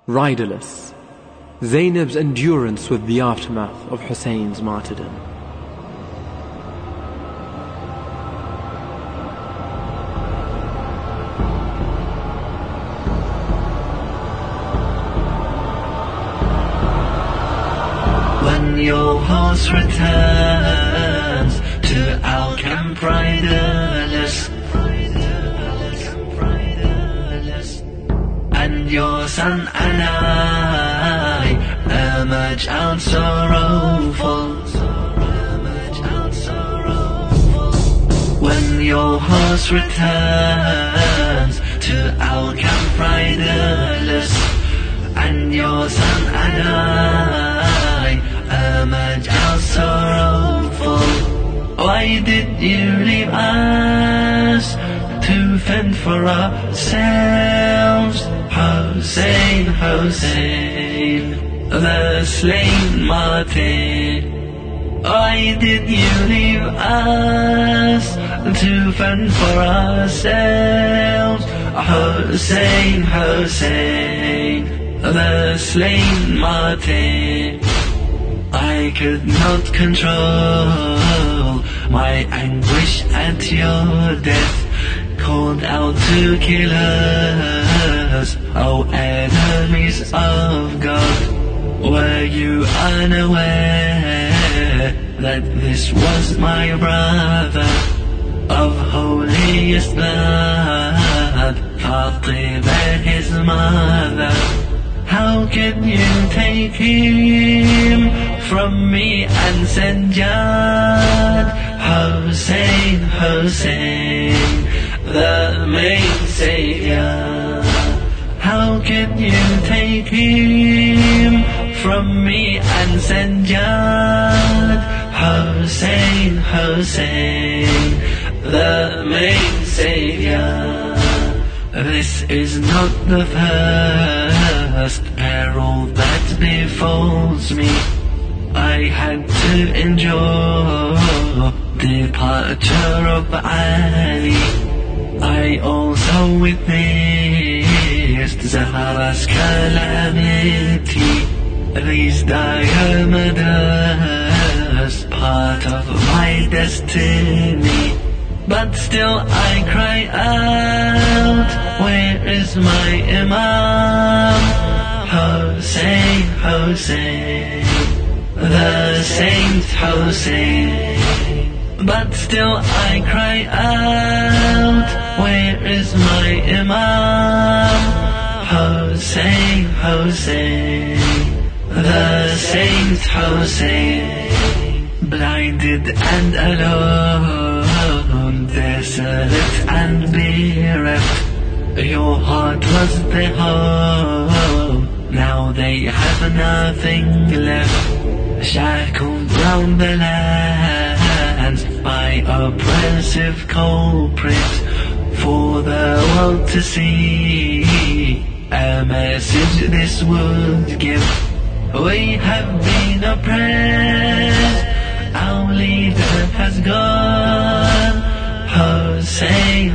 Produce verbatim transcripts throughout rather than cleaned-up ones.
riderless, Zainab's endurance with the aftermath of Hussein's martyrdom. When your horse returns to our camp riderless, and your son and I emerge out sorrowful. When your horse returns to our camp riderless, and your son and I emerge out sorrowful. Why did you leave us to fend for ourselves? Hussein, Hussein, the slain martyr. Why did you leave us to fend for ourselves? Hussein, Hussein, the slain martyr. I could not control my anguish at your death, called out to kill us, O enemies of God. Were you unaware that this was my brother of holiest blood, Fatima his mother? How can you take him from me and Sanjad? Hussein, Hussein, the main savior. How can you take him from me and Sanjad? Hussein, Hussein, the main savior. This is not the first peril that befalls me. I had to endure departure of Ali. I also witnessed Zahra's calamity. These dire murders, part of my destiny. But still I cry out, where is my Imam? Hussein, Hussein, the Saint Hussein. But still I cry out, where is my Imam? Hussein, Hussein, the Saint Hussein. Blinded and alone, desolate and bereft, your heart was their home. Now they have nothing left, shackled round the land by oppressive culprits, for the world to see. A message this would give: we have been oppressed, our leader has gone. Hussein,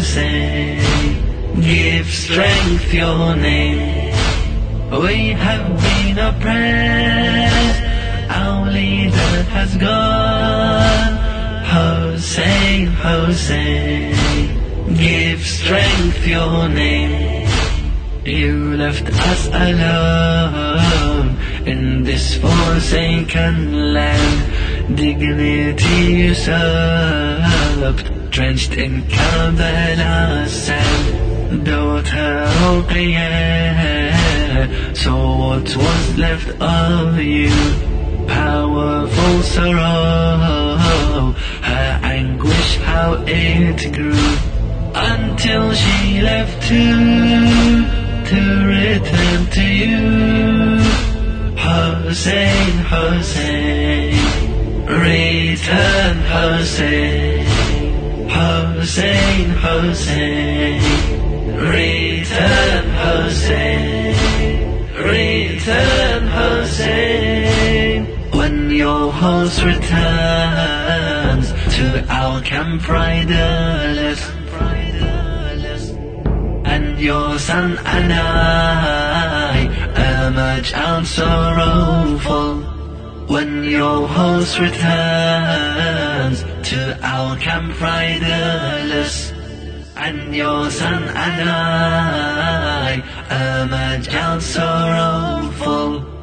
Hussein, give strength your name. We have been oppressed, our leader has gone. Hussein, Hussein, give strength your name. You left us alone in this forsaken land. Dignity usurped, drenched in Karbala's sand. Daughter Ruqayyah, so what was left of you? Powerful sorrow, her anguish how it grew, until she left too, to return to you. Hussein, Hussein, return Hussein. Hussein, Hussein, return Hussein. Return Hussein. When your horse returns to our camp riderless, and your son and I Amaj and sorrowful, when your host returns to our camp riderless, and your son and I, Amaj and sorrowful.